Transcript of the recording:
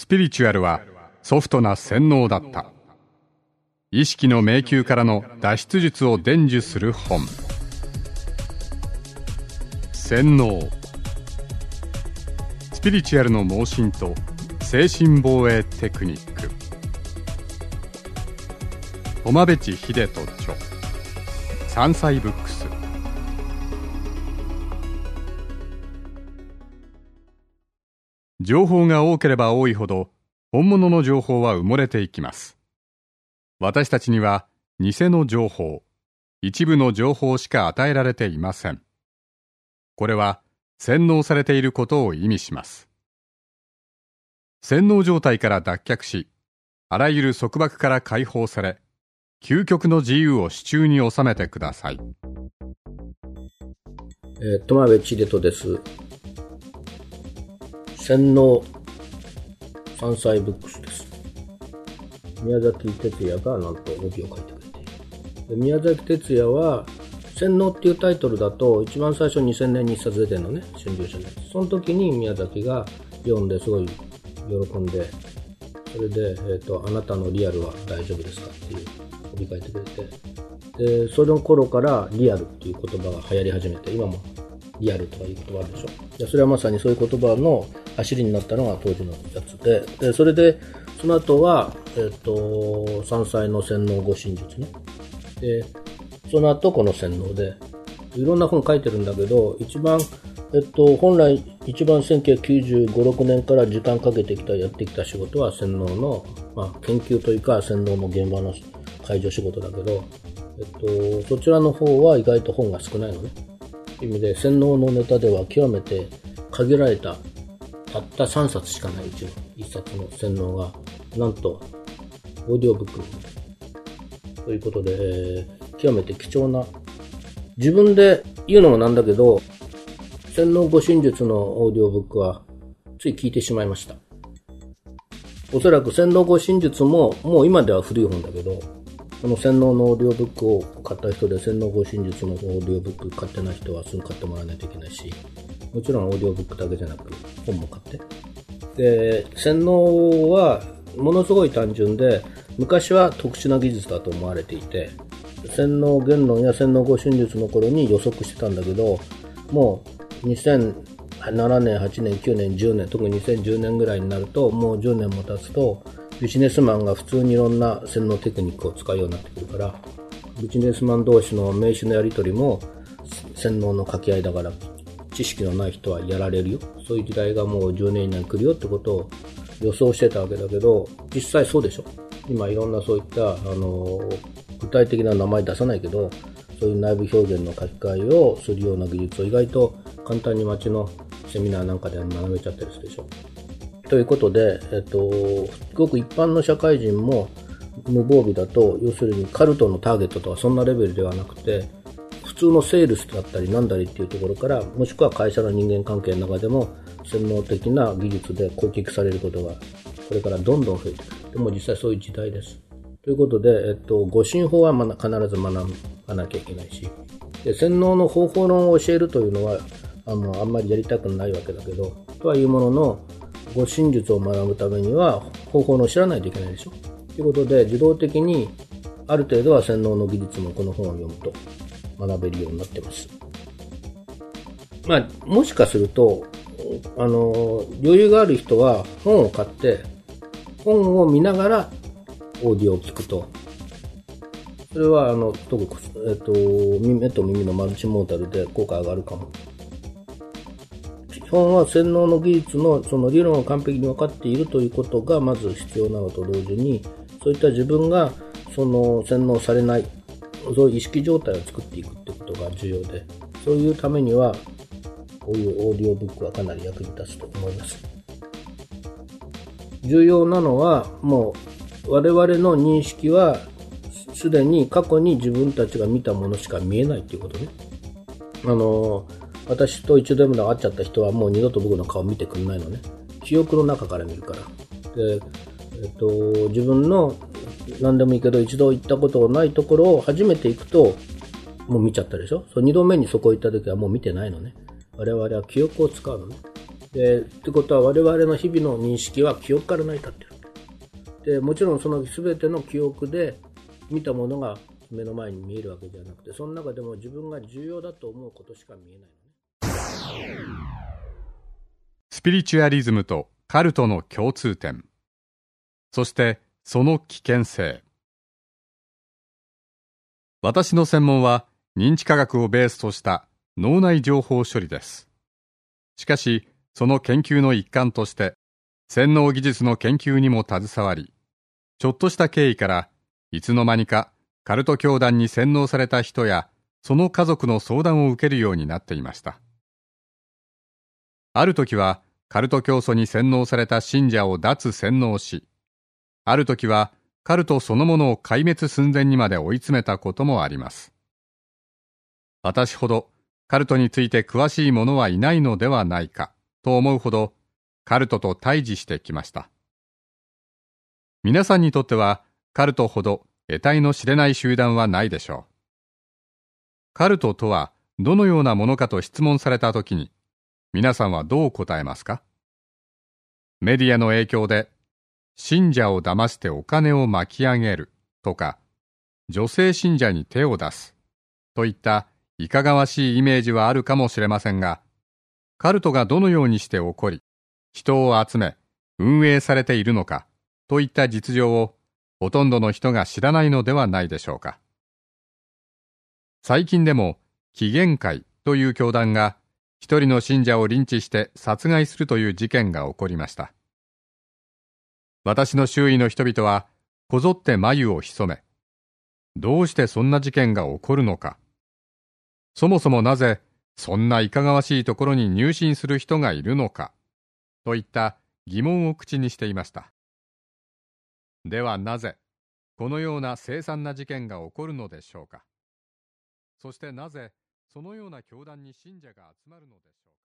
ピリチュアルはソフトな洗脳だった。意識の迷宮からの脱出術を伝授する本。洗脳。スピリチュアルの盲信と精神防衛テクニック。苫部地秀人著、山菜ブックス。情報が多ければ多いほど本物の情報は埋もれていきます。私たちには偽の情報、一部の情報しか与えられていません。これは洗脳されていることを意味します。洗脳状態から脱却し、あらゆる束縛から解放され、究極の自由を手中に収めてください。 苫部千里です。洗脳山菜ブックスです。宮崎哲也がなんと帯を書いてくれている。で、宮崎哲也は洗脳っていうタイトルだと一番最初2000年に一冊出てるのね、春秋社のやつ。その時に宮崎が読んですごい喜んで、それで、あなたのリアルは大丈夫ですかっていう帯書いてくれて、でその頃からリアルっていう言葉が流行り始めて、今もリアルとかいう言葉あるでしょ。でそれはまさにそういう言葉の走りになったのが当時のやつで、それでその後は、山菜の洗脳護身術ね。でその後この洗脳でいろんな本書いてるんだけど、一番本来一番1995、6年から時間かけてやってきた仕事は洗脳の、研究というか洗脳の現場の介助仕事だけど、そちらの方は意外と本が少ないのね。という意味で洗脳のネタでは極めて限られたたった3冊しかないうちの1冊の洗脳がなんとオーディオブックということで、極めて貴重な、自分で言うのもなんだけど、洗脳護身術のオーディオブックはつい聞いてしまいました。おそらく洗脳護身術ももう今では古い本だけど、この洗脳のオーディオブックを買った人で洗脳護身術のオーディオブック買ってない人はすぐ買ってもらわないといけないし、もちろんオーディオブックだけじゃなく本も買って。で、洗脳はものすごい単純で、昔は特殊な技術だと思われていて、洗脳言論や洗脳護身術の頃に予測してたんだけど、もう2007年、8年、9年、10年、特に2010年ぐらいになると、もう10年も経つと、ビジネスマンが普通にいろんな洗脳テクニックを使うようになってくるから、ビジネスマン同士の名刺のやり取りも洗脳の掛け合いだから、知識のない人はやられるよ。そういう時代がもう10年以内に来るよってことを予想してたわけだけど、実際そうでしょ。今いろんなそういった具体的な名前出さないけど、そういう内部表現の書き換えをするような技術を意外と簡単に街のセミナーなんかで学べちゃったりするでしょ。ということで、ごく一般の社会人も無防備だと、要するにカルトのターゲットとはそんなレベルではなくて、普通のセールスだったりなんだりっていうところから、もしくは会社の人間関係の中でも洗脳的な技術で攻撃されることがこれからどんどん増えてくる。でも実際そういう時代です。ということで、護身法は必ず学ばなきゃいけないし、で洗脳の方法論を教えるというのはあんまりやりたくないわけだけど、とはいうものの護身術を学ぶためには方法論を知らないといけないでしょ。ということで、自動的にある程度は洗脳の技術もこの本を読むと学べるようになってます。もしかすると余裕がある人は本を買って本を見ながらオーディオを聞くと、それは特に目と耳のマルチモーダルで効果が上がるかも。基本は洗脳の技術のその理論を完璧に分かっているということがまず必要なのと同時に、そういった自分がその洗脳されない、そういう意識状態を作っていくってことが重要で、そういうためにはこういうオーディオブックはかなり役に立つと思います。重要なのは、もう我々の認識はすでに過去に自分たちが見たものしか見えないっていうことね。私と一度でも会っちゃった人はもう二度と僕の顔見てくれないのね。記憶の中から見るから。で、自分の何でもいいけど一度行ったことがないところを初めて行くともう見ちゃったでしょ。二度目にそこ行った時はもう見てないのね。我々は記憶を使うのね。 ってことは我々の日々の認識は記憶から成り立っている。でもちろんその全ての記憶で見たものが目の前に見えるわけじゃなくて、その中でも自分が重要だと思うことしか見えないのね。 スピリチュアリズムとカルトの共通点、そしてその危険性。私の専門は認知科学をベースとした脳内情報処理です。しかし、その研究の一環として、洗脳技術の研究にも携わり、ちょっとした経緯からいつの間にかカルト教団に洗脳された人やその家族の相談を受けるようになっていました。ある時はカルト教祖に洗脳された信者を脱洗脳し、ある時はカルトそのものを壊滅寸前にまで追い詰めたこともあります。私ほどカルトについて詳しい者はいないのではないかと思うほどカルトと対峙してきました。皆さんにとってはカルトほど得体の知れない集団はないでしょう。カルトとはどのようなものかと質問されたときに、皆さんはどう答えますか？メディアの影響で信者を騙してお金を巻き上げるとか、女性信者に手を出すといったいかがわしいイメージはあるかもしれませんが、カルトがどのようにして起こり、人を集め運営されているのかといった実情をほとんどの人が知らないのではないでしょうか。最近でも起源会という教団が一人の信者をリンチして殺害するという事件が起こりました。私の周囲の人々はこぞって眉を潜め、どうしてそんな事件が起こるのか、そもそもなぜそんないかがわしいところに入信する人がいるのかといった疑問を口にしていました。ではなぜこのような凄惨な事件が起こるのでしょうか。そしてなぜそのような教団に信者が集まるのでしょうか。